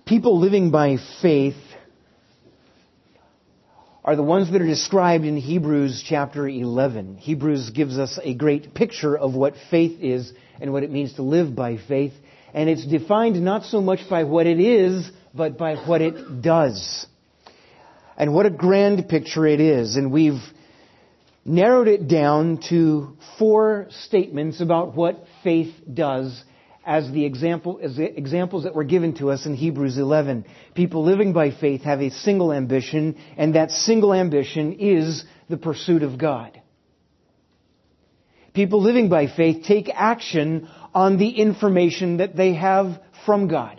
People living by faith are the ones that are described in Hebrews chapter 11. Hebrews gives us a great picture of what faith is and what it means to live by faith. And it's defined not so much by what it is, but by what it does. And what a grand picture it is. And we've narrowed it down to 4 statements about what faith does as the examples that were given to us in Hebrews 11. People living by faith have a single ambition, and that single ambition is the pursuit of God. People living by faith take action on the information that they have from God.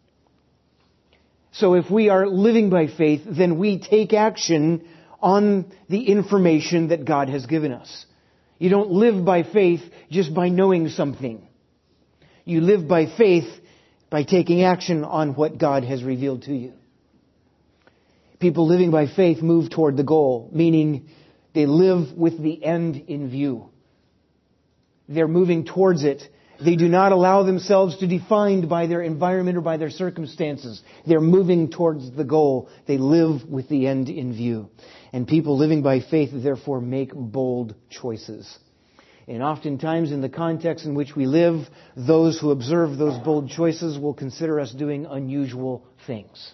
So if we are living by faith, then we take action on the information that God has given us. You don't live by faith just by knowing something. You live by faith by taking action on what God has revealed to you. People living by faith move toward the goal, meaning they live with the end in view. They're moving towards it. They do not allow themselves to be defined by their environment or by their circumstances. They're moving towards the goal. They live with the end in view. And people living by faith, therefore, make bold choices. And oftentimes, in the context in which we live, those who observe those bold choices will consider us doing unusual things.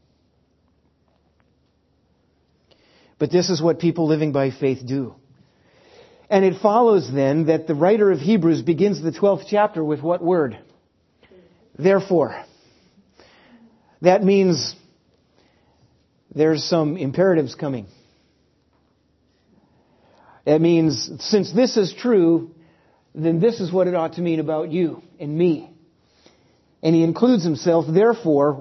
But this is what people living by faith do. And it follows then that the writer of Hebrews begins the 12th chapter with what word? Therefore. That means there's some imperatives coming. That means since this is true, then this is what it ought to mean about you and me. And he includes himself, therefore,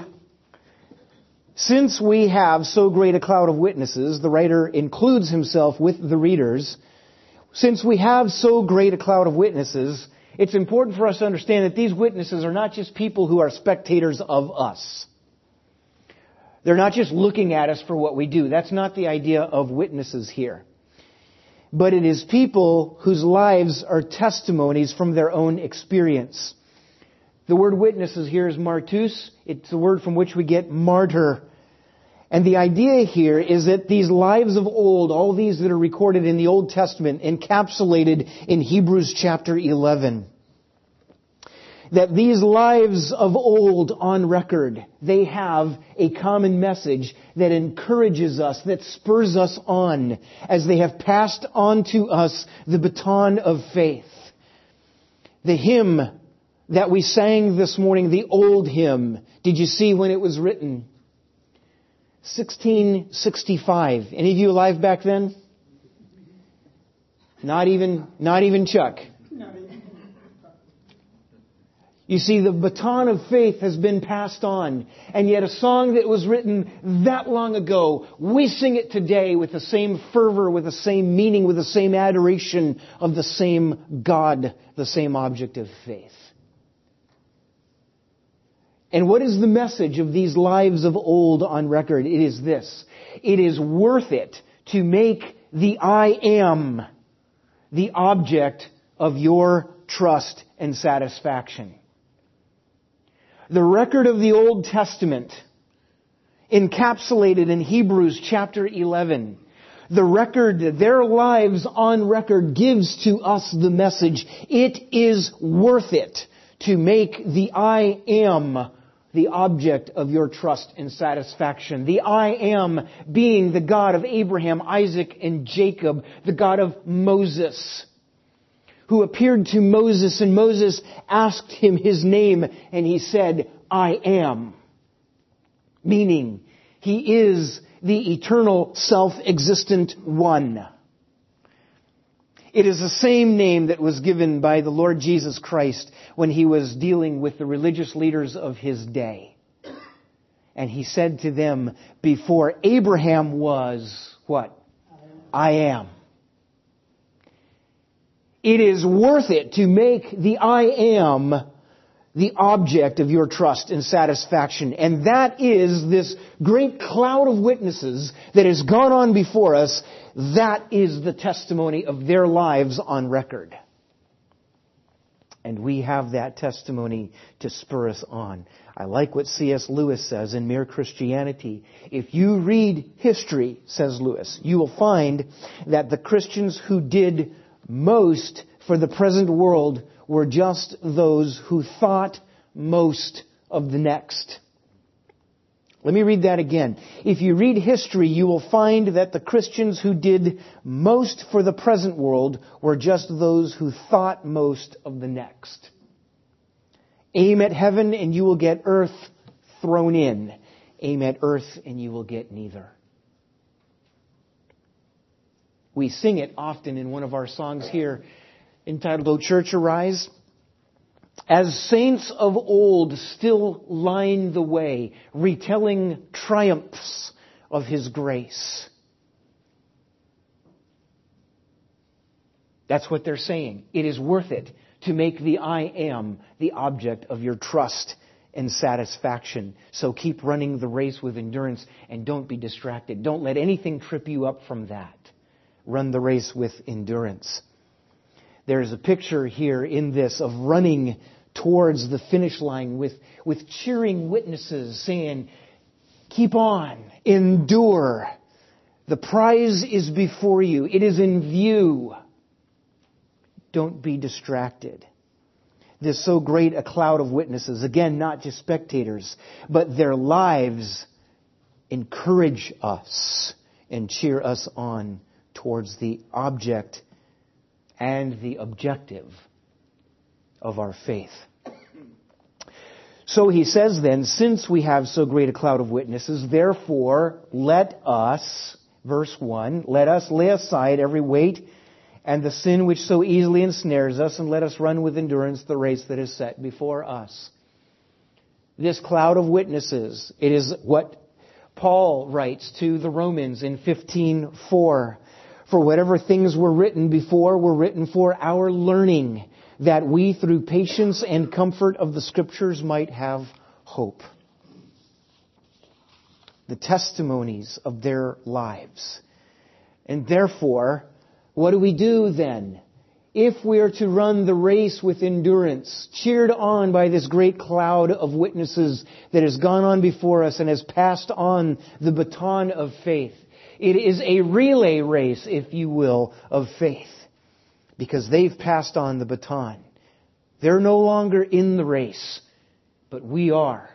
since we have so great a cloud of witnesses, the writer includes himself with the readers. Since we have so great a cloud of witnesses, it's important for us to understand that these witnesses are not just people who are spectators of us. They're not just looking at us for what we do. That's not the idea of witnesses here. But it is people whose lives are testimonies from their own experience. The word witnesses here is martus. It's the word from which we get martyr. And the idea here is that these lives of old, all these that are recorded in the Old Testament, encapsulated in Hebrews chapter 11, that these lives of old on record, they have a common message that encourages us, that spurs us on, as they have passed on to us the baton of faith. The hymn that we sang this morning, the old hymn, did you see when it was written? 1665. Any of you alive back then? Not even Chuck. You see, the baton of faith has been passed on. And yet a song that was written that long ago, we sing it today with the same fervor, with the same meaning, with the same adoration of the same God, the same object of faith. And what is the message of these lives of old on record? It is this. It is worth it to make the I am the object of your trust and satisfaction. The record of the Old Testament, encapsulated in Hebrews chapter 11, the record, their lives on record, gives to us the message. It is worth it to make the I am the object of your trust and satisfaction. The I am being the God of Abraham, Isaac, and Jacob, the God of Moses, who appeared to Moses, and Moses asked him his name, and he said, I am. Meaning, he is the eternal, self-existent one. It is the same name that was given by the Lord Jesus Christ when he was dealing with the religious leaders of his day. And he said to them, before Abraham was, what? I am. It is worth it to make the I am the object of your trust and satisfaction. And that is this great cloud of witnesses that has gone on before us. That is the testimony of their lives on record. And we have that testimony to spur us on. I like what C.S. Lewis says in Mere Christianity. If you read history, says Lewis, you will find that the Christians who did most for the present world were just those who thought most of the next. Let me read that again. If you read history, you will find that the Christians who did most for the present world were just those who thought most of the next. Aim at heaven and you will get earth thrown in. Aim at earth and you will get neither. We sing it often in one of our songs here entitled, O Church Arise. As saints of old still line the way, retelling triumphs of His grace. That's what they're saying. It is worth it to make the I am the object of your trust and satisfaction. So keep running the race with endurance and don't be distracted. Don't let anything trip you up from that. Run the race with endurance. There's a picture here in this of running towards the finish line with cheering witnesses saying, keep on, endure. The prize is before you. It is in view. Don't be distracted. There's so great a cloud of witnesses. Again, not just spectators, but their lives encourage us and cheer us on towards the object and the objective of our faith. So he says then, since we have so great a cloud of witnesses, therefore let us, verse 1, let us lay aside every weight and the sin which so easily ensnares us, and let us run with endurance the race that is set before us. This cloud of witnesses, it is what Paul writes to the Romans in 15:4. For whatever things were written before were written for our learning, that we through patience and comfort of the Scriptures might have hope. The testimonies of their lives. And therefore, what do we do then? If we are to run the race with endurance, cheered on by this great cloud of witnesses that has gone on before us and has passed on the baton of faith, it is a relay race, if you will, of faith. Because they've passed on the baton. They're no longer in the race, but we are.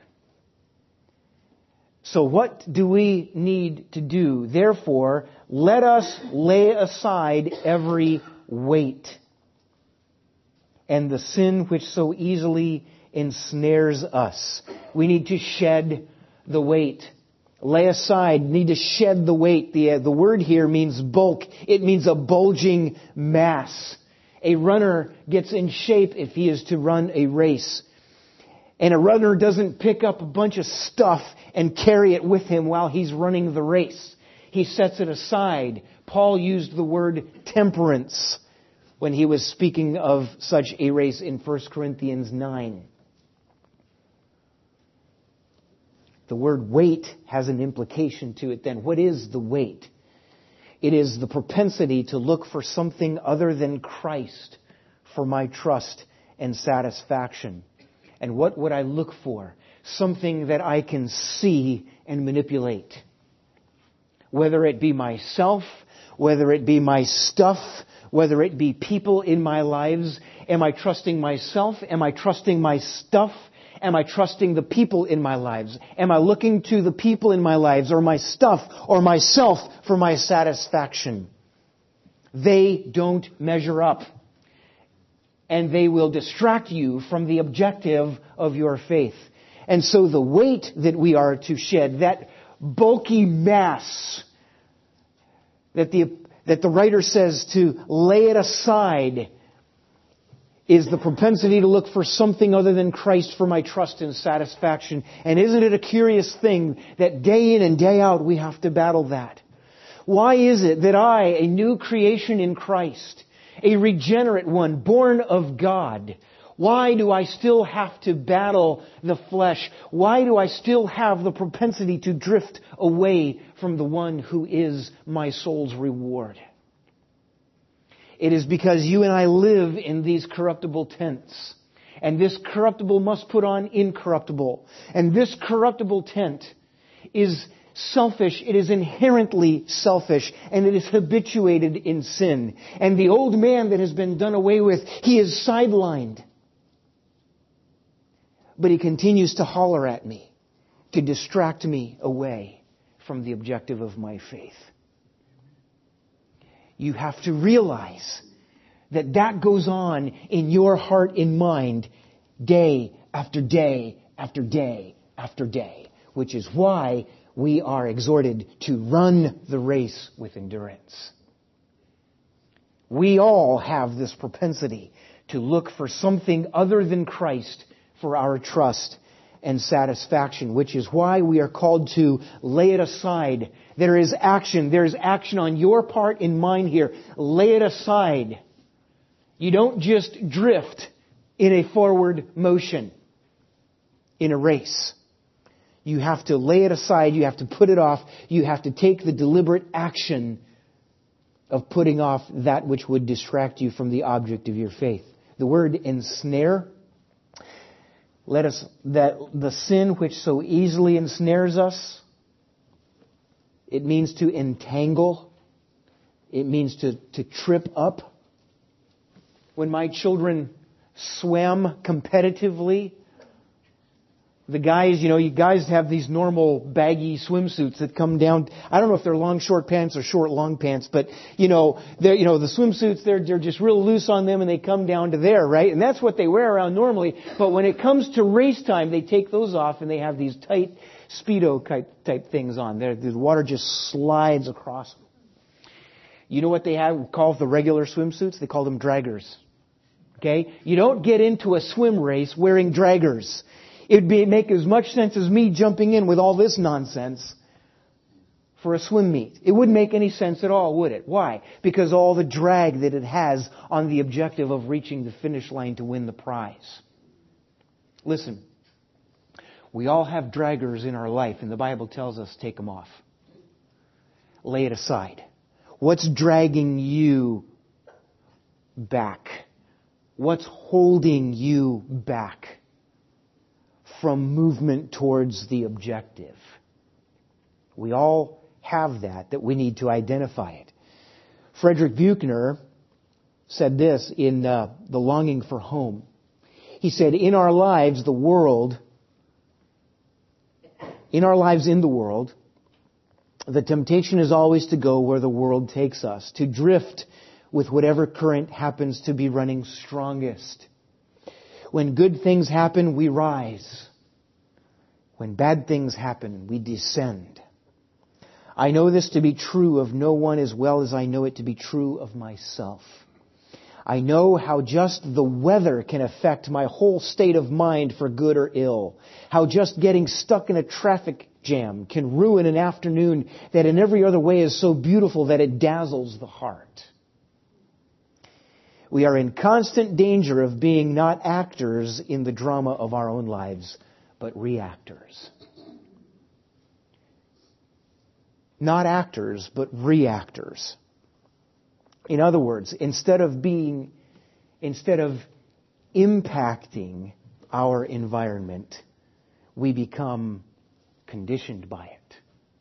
So what do we need to do? Therefore, let us lay aside every weight and the sin which so easily ensnares us. We need to shed the weight. Lay aside, need to shed the weight. The word here means bulk. It means a bulging mass. A runner gets in shape if he is to run a race. And a runner doesn't pick up a bunch of stuff and carry it with him while he's running the race. He sets it aside. Paul used the word temperance when he was speaking of such a race in 1 Corinthians 9. The word weight has an implication to it then. What is the weight? It is the propensity to look for something other than Christ for my trust and satisfaction. And what would I look for? Something that I can see and manipulate. Whether it be myself, whether it be my stuff, whether it be people in my lives. Am I trusting myself? Am I trusting my stuff? Am I trusting the people in my lives? Am I looking to the people in my lives or my stuff or myself for my satisfaction? They don't measure up. And they will distract you from the objective of your faith. And so the weight that we are to shed, that bulky mass that the writer says to lay it aside, is the propensity to look for something other than Christ for my trust and satisfaction. And isn't it a curious thing that day in and day out we have to battle that? Why is it that I, a new creation in Christ, a regenerate one, born of God, why do I still have to battle the flesh? Why do I still have the propensity to drift away from the one who is my soul's reward? It is because you and I live in these corruptible tents. And this corruptible must put on incorruptible. And this corruptible tent is selfish. It is inherently selfish. And it is habituated in sin. And the old man that has been done away with, he is sidelined. But he continues to holler at me, to distract me away from the objective of my faith. You have to realize that that goes on in your heart and mind day after day after day after day, which is why we are exhorted to run the race with endurance. We all have this propensity to look for something other than Christ for our trust and satisfaction, which is why we are called to lay it aside. There is action. There is action on your part and mine here. Lay it aside. You don't just drift in a forward motion in a race. You have to lay it aside. You have to put it off. You have to take the deliberate action of putting off that which would distract you from the object of your faith. The word ensnare, that the sin which so easily ensnares us, it means to entangle. It means to trip up. When my children swam competitively, the guys, you guys have these normal baggy swimsuits that come down. I don't know if they're long short pants or short long pants, but the swimsuits, they're just real loose on them and they come down to there, right? And that's what they wear around normally. But when it comes to race time, they take those off and they have these tight Speedo type things on. The water just slides across them. You know what they call the regular swimsuits? They call them draggers. Okay? You don't get into a swim race wearing draggers. It would make as much sense as me jumping in with all this nonsense for a swim meet. It wouldn't make any sense at all, would it? Why? Because all the drag that it has on the objective of reaching the finish line to win the prize. Listen, we all have draggers in our life, and the Bible tells us take them off. Lay it aside. What's dragging you back? What's holding you back from movement towards the objective? We all have that we need to identify it. Frederick Buechner said this in The Longing for Home. He said, in our lives in the world, the temptation is always to go where the world takes us, to drift with whatever current happens to be running strongest. When good things happen, we rise. When bad things happen, we descend. I know this to be true of no one as well as I know it to be true of myself. I know how just the weather can affect my whole state of mind for good or ill. How just getting stuck in a traffic jam can ruin an afternoon that in every other way is so beautiful that it dazzles the heart. We are in constant danger of being not actors in the drama of our own lives, but reactors. Not actors, but reactors. In other words, instead of impacting our environment, we become conditioned by it.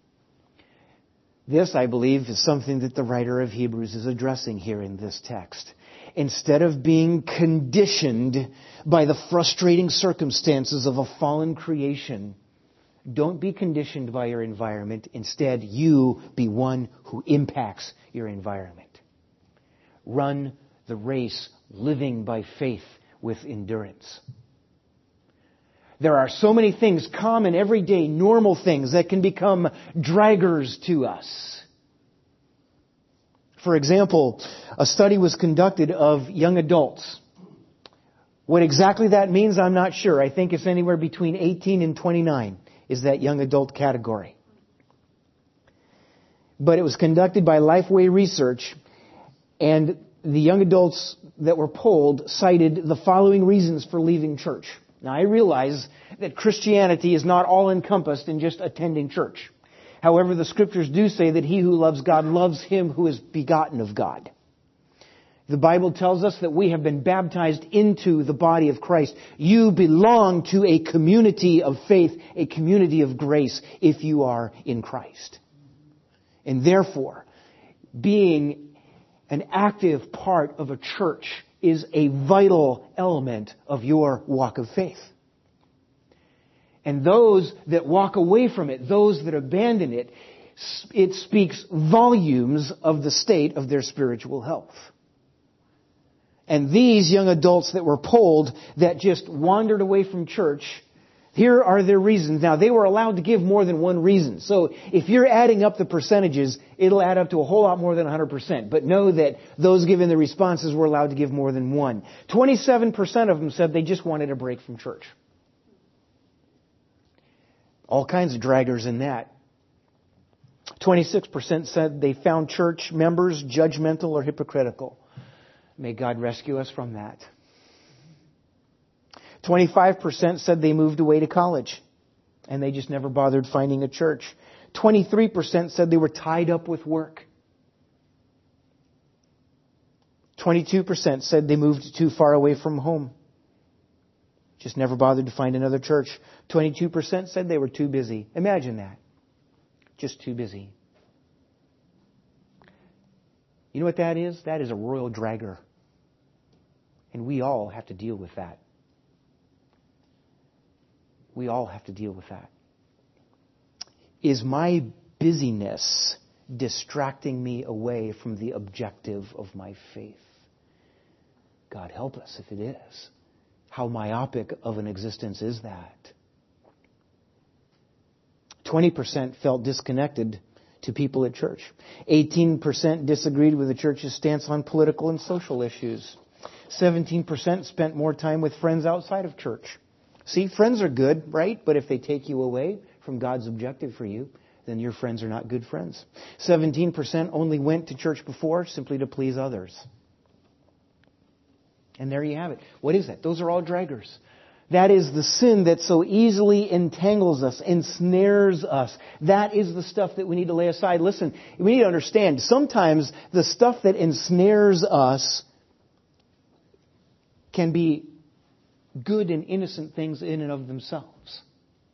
This, I believe, is something that the writer of Hebrews is addressing here in this text. Instead of being conditioned by the frustrating circumstances of a fallen creation, don't be conditioned by your environment. Instead, you be one who impacts your environment. Run the race living by faith with endurance. There are so many things, common, everyday, normal things that can become draggers to us. For example, a study was conducted of young adults. What exactly that means, I'm not sure. I think it's anywhere between 18 and 29 is that young adult category. But it was conducted by Lifeway Research, and the young adults that were polled cited the following reasons for leaving church. Now, I realize that Christianity is not all encompassed in just attending church. However, the Scriptures do say that he who loves God loves him who is begotten of God. The Bible tells us that we have been baptized into the body of Christ. You belong to a community of faith, a community of grace, if you are in Christ. And therefore, being an active part of a church is a vital element of your walk of faith. And those that walk away from it, those that abandon it, it speaks volumes of the state of their spiritual health. And these young adults that were polled, that just wandered away from church, here are their reasons. Now, they were allowed to give more than one reason. So if you're adding up the percentages, it'll add up to a whole lot more than 100%. But know that those giving the responses were allowed to give more than one. 27% of them said they just wanted a break from church. All kinds of draggers in that. 26% said they found church members judgmental or hypocritical. May God rescue us from that. 25% said they moved away to college and they just never bothered finding a church. 23% said they were tied up with work. 22% said they moved too far away from home. Just never bothered to find another church. 22% said they were too busy. Imagine that. Just too busy. You know what that is? That is a royal dragger. And we all have to deal with that. We all have to deal with that. Is my busyness distracting me away from the objective of my faith? God help us if it is. How myopic of an existence is that? 20% felt disconnected to people at church. 18% disagreed with the church's stance on political and social issues. 17% spent more time with friends outside of church. See, friends are good, right? But if they take you away from God's objective for you, then your friends are not good friends. 17% only went to church before simply to please others. And there you have it. What is that? Those are all draggers. That is the sin that so easily entangles us, ensnares us. That is the stuff that we need to lay aside. Listen, we need to understand, sometimes the stuff that ensnares us can be good and innocent things in and of themselves.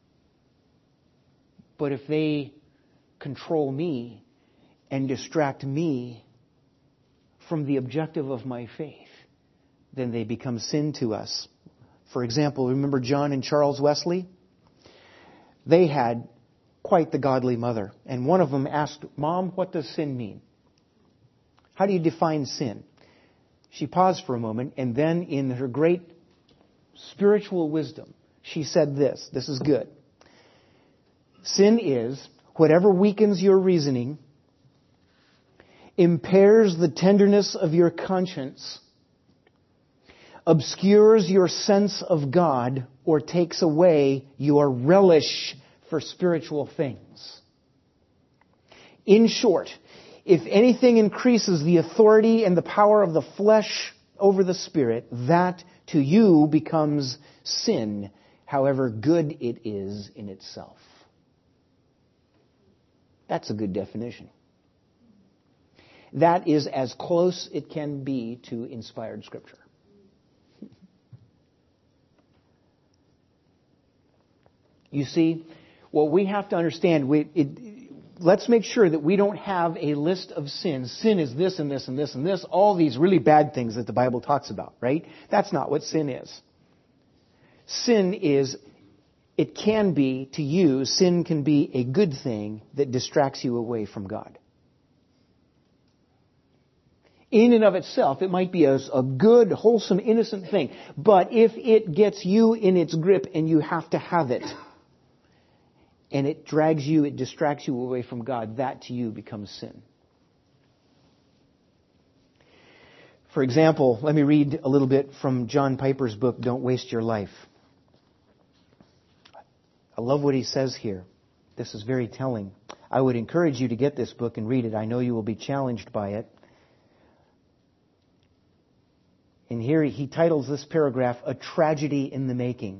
But if they control me and distract me from the objective of my faith, then they become sin to us. For example, remember John and Charles Wesley? They had quite the godly mother. And one of them asked, "Mom, what does sin mean? How do you define sin?" She paused for a moment, and then in her great spiritual wisdom, she said this. This is good. Sin is whatever weakens your reasoning, impairs the tenderness of your conscience, obscures your sense of God, or takes away your relish for spiritual things. In short, if anything increases the authority and the power of the flesh over the Spirit, that to you becomes sin, however good it is in itself. That's a good definition. That is as close it can be to inspired Scripture. You see, what we have to understand, let's make sure that we don't have a list of sins. Sin is this and this and this and this, all these really bad things that the Bible talks about, right? That's not what sin is. Sin is, it can be, to you, sin can be a good thing that distracts you away from God. In and of itself, it might be a good, wholesome, innocent thing. But if it gets you in its grip and you have to have it, and it drags you, it distracts you away from God, that to you becomes sin. For example, let me read a little bit from John Piper's book, Don't Waste Your Life. I love what he says here. This is very telling. I would encourage you to get this book and read it. I know you will be challenged by it. And here he titles this paragraph, A Tragedy in the Making.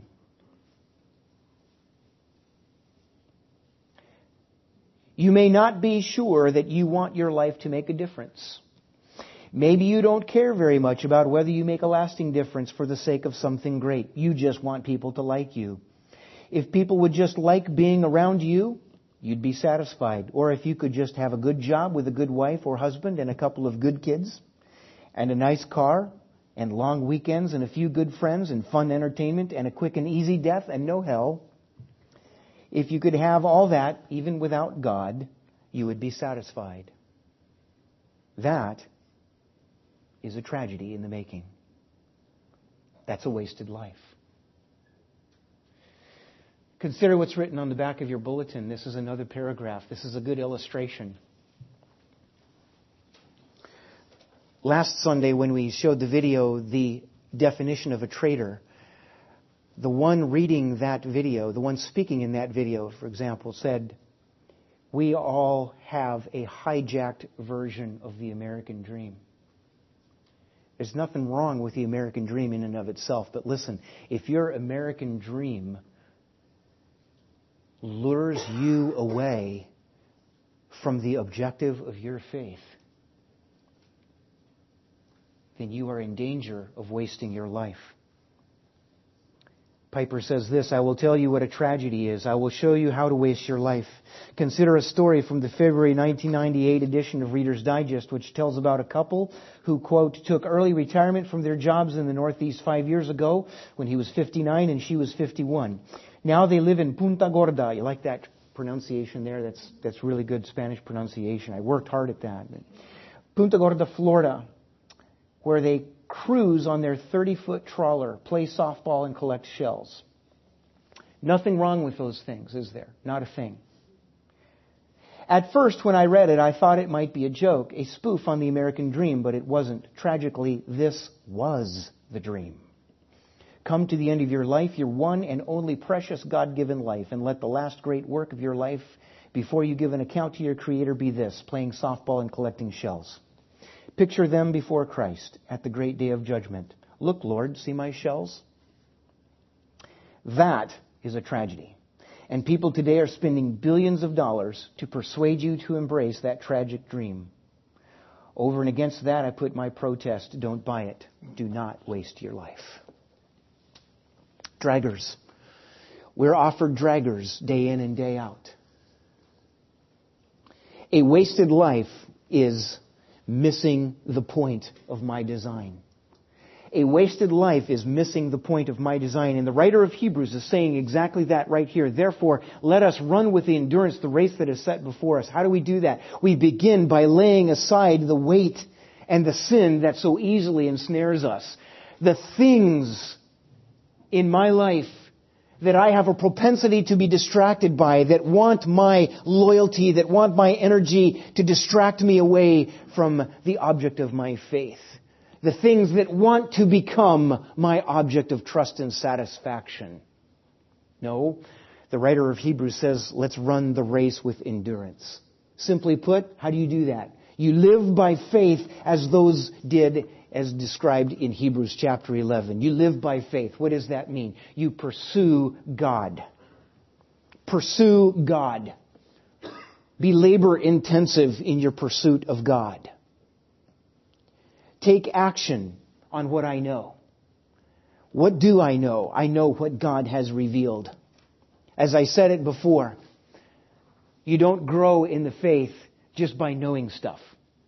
You may not be sure that you want your life to make a difference. Maybe you don't care very much about whether you make a lasting difference for the sake of something great. You just want people to like you. If people would just like being around you, you'd be satisfied. Or if you could just have a good job with a good wife or husband and a couple of good kids and a nice car and long weekends and a few good friends and fun entertainment and a quick and easy death and no hell, if you could have all that, even without God, you would be satisfied. That is a tragedy in the making. That's a wasted life. Consider what's written on the back of your bulletin. This is another paragraph. This is a good illustration. Last Sunday when we showed the video, the definition of a traitor, the one reading that video, the one speaking in that video, for example, said, "We all have a hijacked version of the American dream." There's nothing wrong with the American dream in and of itself, but listen, if your American dream lures you away from the objective of your faith, then you are in danger of wasting your life. Piper says this, "I will tell you what a tragedy is. I will show you how to waste your life. Consider a story from the February 1998 edition of Reader's Digest, which tells about a couple who, quote, took early retirement from their jobs in the Northeast 5 years ago when he was 59 and she was 51. Now they live in Punta Gorda." You like that pronunciation there? That's really good Spanish pronunciation. I worked hard at that. Punta Gorda, Florida, where they cruise on their 30-foot trawler, play softball, and collect shells. Nothing wrong with those things, is there? Not a thing. At first, when I read it, I thought it might be a joke, a spoof on the American dream, but it wasn't. Tragically, this was the dream. Come to the end of your life, your one and only precious God-given life, and let the last great work of your life before you give an account to your Creator be this, playing softball and collecting shells. Picture them before Christ at the great day of judgment. "Look, Lord, see my shells?" That is a tragedy. And people today are spending billions of dollars to persuade you to embrace that tragic dream. Over and against that, I put my protest. Don't buy it. Do not waste your life. Draggers. We're offered draggers day in and day out. A wasted life is missing the point of my design. A wasted life is missing the point of my design. And the writer of Hebrews is saying exactly that right here. Therefore, let us run with the endurance the race that is set before us. How do we do that? We begin by laying aside the weight and the sin that so easily ensnares us. The things in my life that I have a propensity to be distracted by, that want my loyalty, that want my energy to distract me away from the object of my faith. The things that want to become my object of trust and satisfaction. No, the writer of Hebrews says, let's run the race with endurance. Simply put, how do you do that? You live by faith as those did, as described in Hebrews chapter 11. You live by faith. What does that mean? You pursue God. Pursue God. Be labor intensive in your pursuit of God. Take action on what I know. What do I know? I know what God has revealed. As I said it before, you don't grow in the faith just by knowing stuff.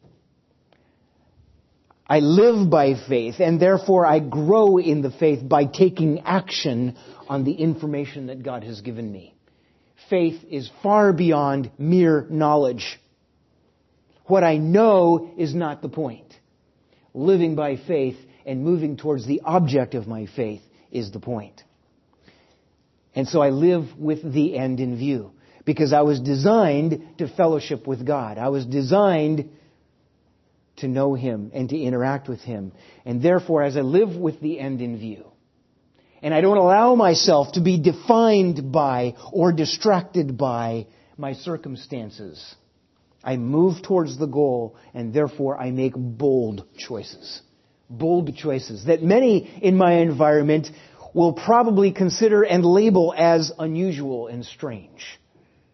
I live by faith, and therefore I grow in the faith by taking action on the information that God has given me. Faith is far beyond mere knowledge. What I know is not the point. Living by faith and moving towards the object of my faith is the point. And so I live with the end in view, because I was designed to fellowship with God. I was designed to know Him and to interact with Him. And therefore, as I live with the end in view, and I don't allow myself to be defined by or distracted by my circumstances, I move towards the goal, and therefore I make bold choices. Bold choices that many in my environment will probably consider and label as unusual and strange.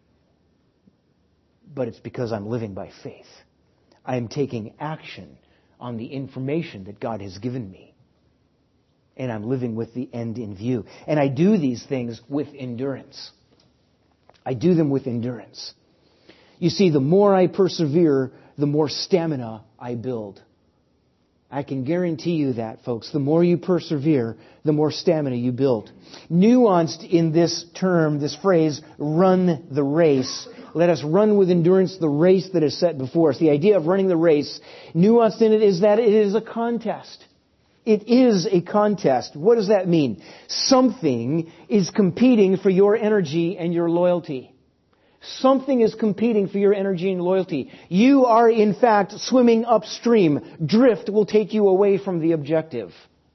But it's because I'm living by faith. I am taking action on the information that God has given me. And I'm living with the end in view. And I do these things with endurance. I do them with endurance. You see, the more I persevere, the more stamina I build. I can guarantee you that, folks. The more you persevere, the more stamina you build. Nuanced in this term, this phrase, run the race. Let us run with endurance the race that is set before us. The idea of running the race, nuanced in it, is that it is a contest. It is a contest. What does that mean? Something is competing for your energy and your loyalty. Something is competing for your energy and loyalty. You are, in fact, swimming upstream. Drift will take you away from the objective.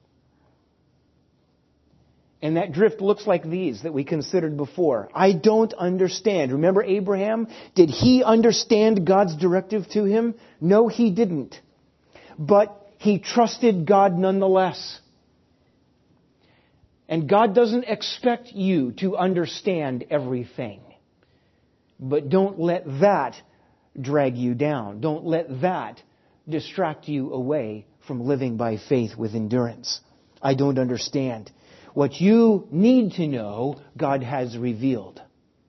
And that drift looks like these that we considered before. I don't understand. Remember Abraham? Did he understand God's directive to him? No, he didn't. But he trusted God nonetheless. And God doesn't expect you to understand everything. But don't let that drag you down. Don't let that distract you away from living by faith with endurance. I don't understand. What you need to know, God has revealed.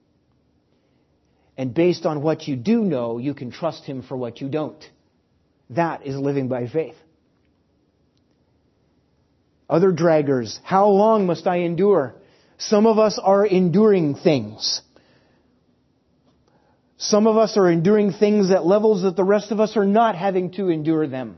And based on what you do know, you can trust Him for what you don't. That is living by faith. Other draggers, how long must I endure? Some of us are enduring things. Some of us are enduring things at levels that the rest of us are not having to endure them.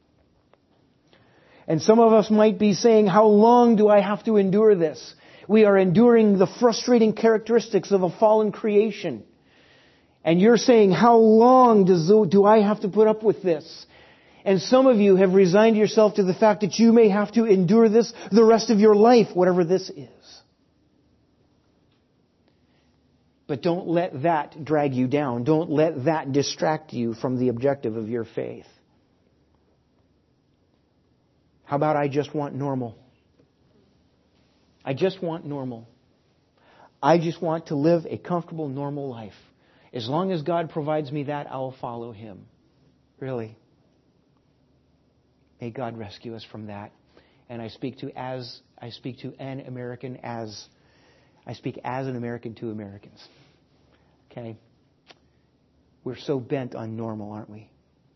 And some of us might be saying, how long do I have to endure this? We are enduring the frustrating characteristics of a fallen creation. And you're saying, how long do I have to put up with this? And some of you have resigned yourself to the fact that you may have to endure this the rest of your life, whatever this is. But don't let that drag you down. Don't let that distract you from the objective of your faith. How about I just want normal? I just want normal. I just want to live a comfortable, normal life. As long as God provides me that, I'll follow Him. Really. May God rescue us from that. And I speak as an American to Americans. Okay? We're so bent on normal, aren't we?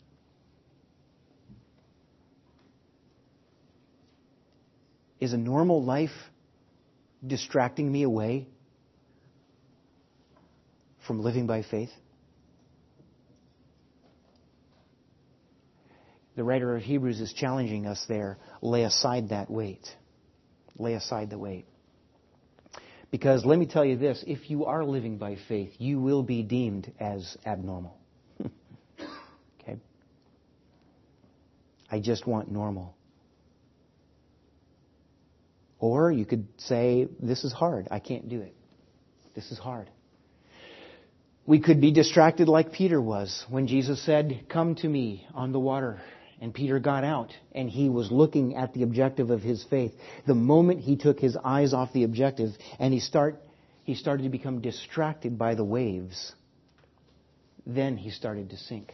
Is a normal life distracting me away from living by faith? The writer of Hebrews is challenging us there. Lay aside that weight. Lay aside the weight. Because let me tell you this, if you are living by faith, you will be deemed as abnormal. Okay? I just want normal. Or you could say, this is hard. I can't do it. This is hard. We could be distracted like Peter was when Jesus said, come to me on the water. And Peter got out and he was looking at the objective of his faith. The moment he took his eyes off the objective and he started to become distracted by the waves, then he started to sink.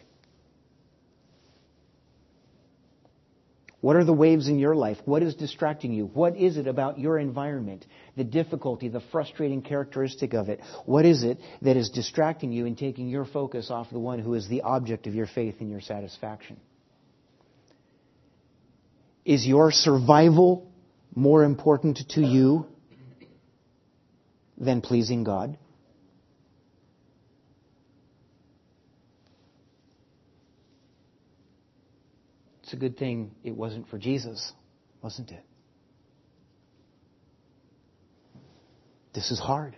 What are the waves in your life? What is distracting you? What is it about your environment? The difficulty, the frustrating characteristic of it. What is it that is distracting you and taking your focus off the one who is the object of your faith and your satisfaction? Is your survival more important to you than pleasing God? It's a good thing it wasn't for Jesus, wasn't it? This is hard.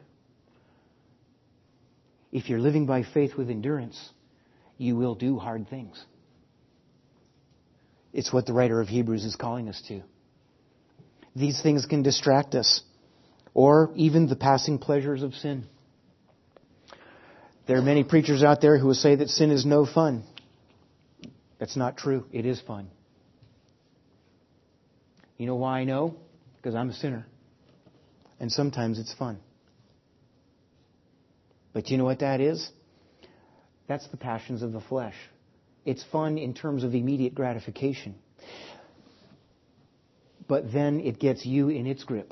If you're living by faith with endurance, you will do hard things. It's what the writer of Hebrews is calling us to. These things can distract us, or even the passing pleasures of sin. There are many preachers out there who will say that sin is no fun. That's not true. It is fun. You know why I know? Because I'm a sinner. And sometimes it's fun. But you know what that is? That's the passions of the flesh. It's fun in terms of immediate gratification. But then it gets you in its grip.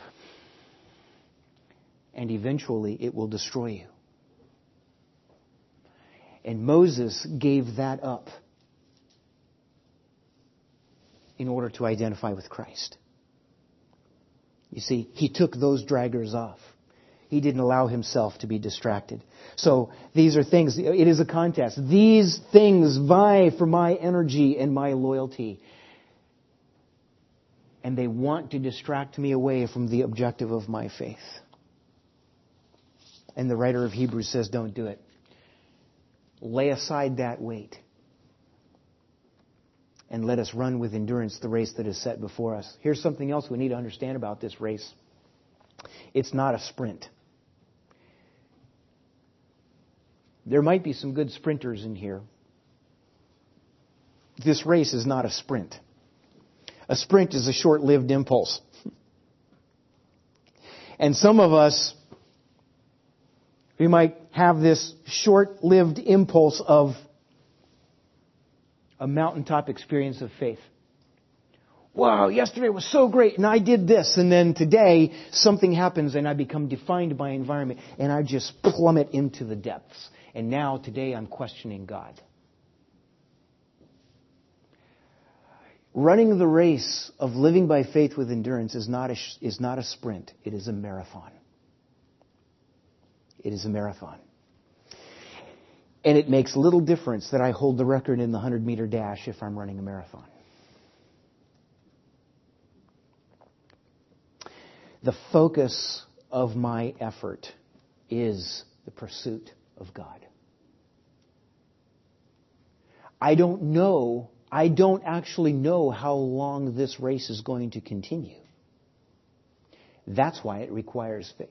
And eventually it will destroy you. And Moses gave that up in order to identify with Christ. You see, he took those draggers off. He didn't allow himself to be distracted. So these are things, it is a contest. These things vie for my energy and my loyalty. And they want to distract me away from the objective of my faith. And the writer of Hebrews says, don't do it. Lay aside that weight. And let us run with endurance the race that is set before us. Here's something else we need to understand about this race. It's not a sprint. There might be some good sprinters in here. This race is not a sprint. A sprint is a short-lived impulse. And some of us, we might have this short-lived impulse of a mountaintop experience of faith. Wow, yesterday was so great and I did this, and then today something happens and I become defined by environment and I just plummet into the depths. And now today I'm questioning God. Running the race of living by faith with endurance is not a sprint. It is a marathon. It is a marathon. And it makes little difference that I hold the record in the 100-meter dash if I'm running a marathon. The focus of my effort is the pursuit of God. I don't actually know how long this race is going to continue. That's why it requires faith.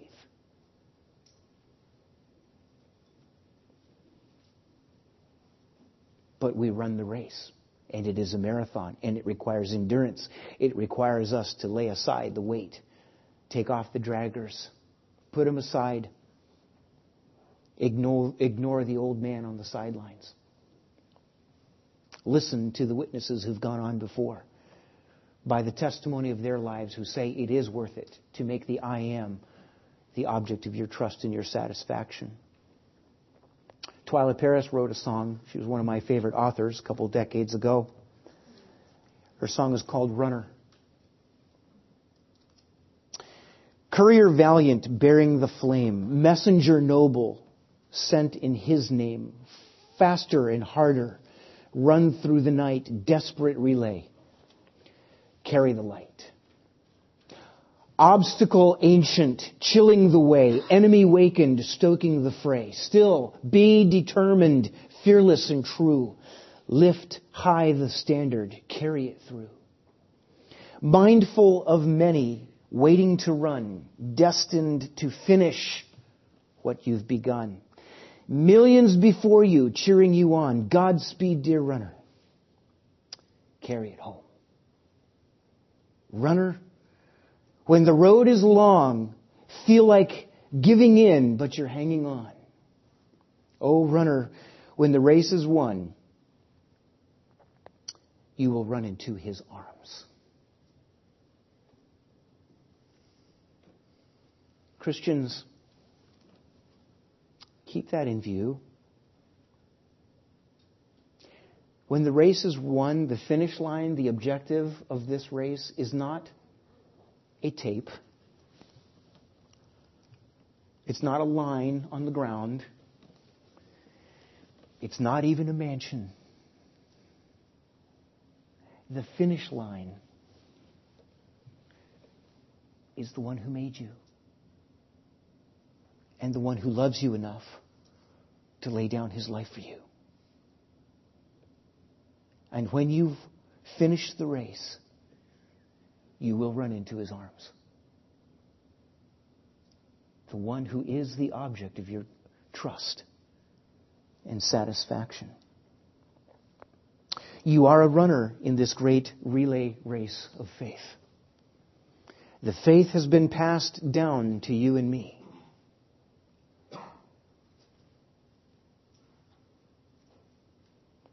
But we run the race, and it is a marathon, and it requires endurance. It requires us to lay aside the weight, take off the draggers, put them aside, ignore the old man on the sidelines. Listen to the witnesses who've gone on before, by the testimony of their lives, who say it is worth it to make the I am the object of your trust and your satisfaction. Twyla Paris wrote a song. She was one of my favorite authors a couple of decades ago. Her song is called Runner. Courier valiant, bearing the flame, messenger noble, sent in his name, faster and harder, run through the night, desperate relay, carry the light. Obstacle ancient, chilling the way, enemy wakened, stoking the fray. Still, be determined, fearless and true. Lift high the standard, carry it through. Mindful of many, waiting to run, destined to finish what you've begun. Millions before you, cheering you on. Godspeed, dear runner. Carry it home. Runner, when the road is long, feel like giving in, but you're hanging on. Oh, runner, when the race is won, you will run into his arms. Christians, keep that in view. When the race is won, the finish line, the objective of this race is not a tape. It's not a line on the ground. It's not even a mansion. The finish line is the one who made you, and the one who loves you enough to lay down his life for you. And when you've finished the race, you will run into his arms. The one who is the object of your trust and satisfaction. You are a runner in this great relay race of faith. The faith has been passed down to you and me.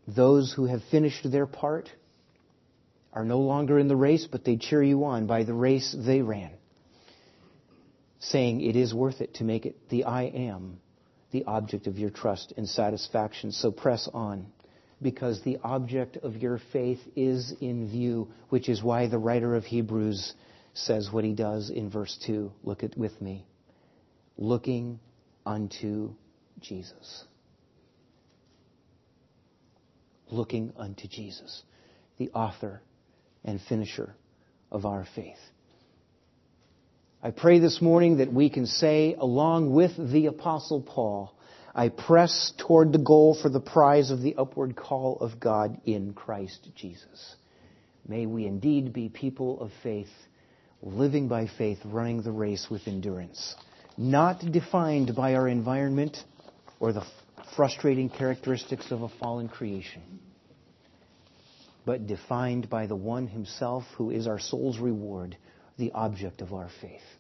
Those who have finished their part are no longer in the race, but they cheer you on by the race they ran, saying it is worth it to make it the I am the object of your trust and satisfaction. So press on, because the object of your faith is in view, which is why the writer of Hebrews says what he does in verse 2. Look at with me. Looking unto Jesus. Looking unto Jesus, the author and finisher of our faith. I pray this morning that we can say, along with the Apostle Paul, I press toward the goal for the prize of the upward call of God in Christ Jesus. May we indeed be people of faith, living by faith, running the race with endurance, not defined by our environment or the frustrating characteristics of a fallen creation, but defined by the one himself who is our soul's reward, the object of our faith.